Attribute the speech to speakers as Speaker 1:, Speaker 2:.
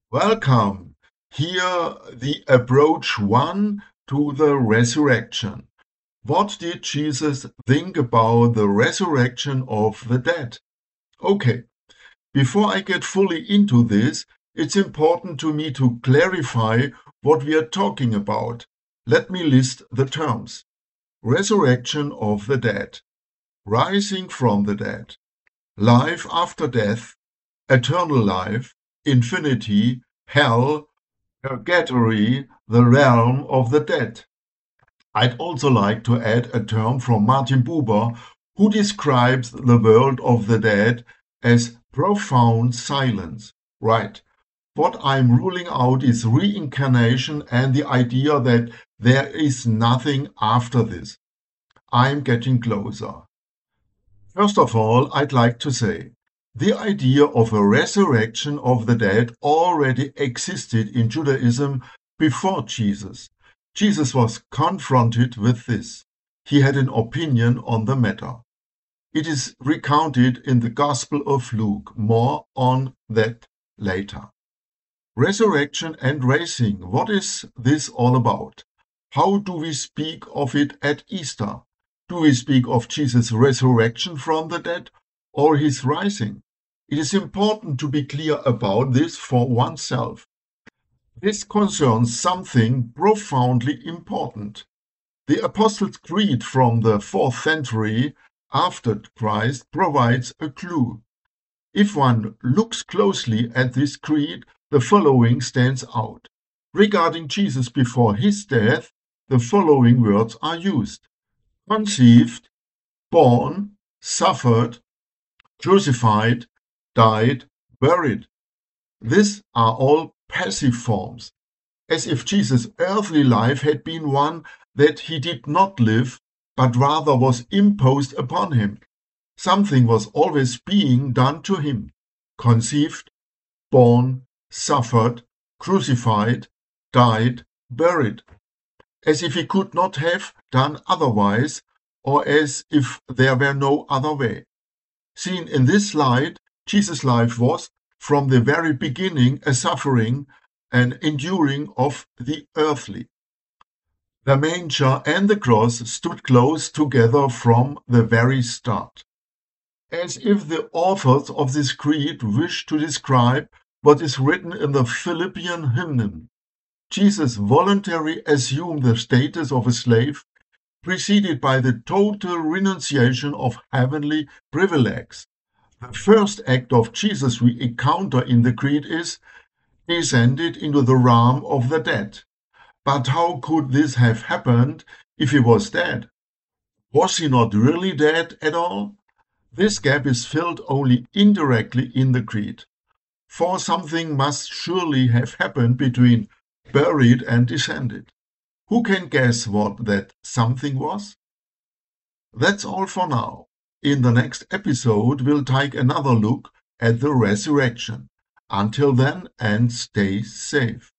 Speaker 1: Welcome. Here the approach one to the resurrection. What did Jesus think about the resurrection of the dead? Okay, before I get fully into this, it's important to me to clarify what we are talking about. Let me list the terms. Resurrection of the dead, rising from the dead, life after death, eternal life, infinity, hell, purgatory, the realm of the dead. I'd also like to add a term from Martin Buber, who describes the world of the dead as profound silence. Right. What I'm ruling out is reincarnation and the idea that there is nothing after this. I'm getting closer. First of all, I'd like to say the idea of a resurrection of the dead already existed in Judaism before Jesus. Jesus was confronted with this. He had an opinion on the matter. It is recounted in the Gospel of Luke. More on that later. Resurrection and raising. What is this all about? How do we speak of it at Easter? Do we speak of Jesus' resurrection from the dead or his rising? It is important to be clear about this for oneself. This concerns something profoundly important. The Apostles' Creed from the 4th century after Christ provides a clue. If one looks closely at this creed, the following stands out. Regarding Jesus before his death, the following words are used: conceived, born, suffered, crucified, died, buried. These are all passive forms, as if Jesus' earthly life had been one that he did not live, but rather was imposed upon him. Something was always being done to him. Conceived, born, suffered, crucified, died, buried. As if he could not have done otherwise, or as if there were no other way. Seen in this light, Jesus' life was, from the very beginning, a suffering, an enduring of the earthly. The manger and the cross stood close together from the very start. As if the authors of this creed wish to describe what is written in the Philippian hymn. Jesus voluntarily assumed the status of a slave, preceded by the total renunciation of heavenly privileges. The first act of Jesus we encounter in the creed is descended into the realm of the dead. But how could this have happened if he was dead? Was he not really dead at all? This gap is filled only indirectly in the creed. For something must surely have happened between buried and descended. Who can guess what that something was? That's all for now. In the next episode, we'll take another look at the resurrection. Until then, and stay safe.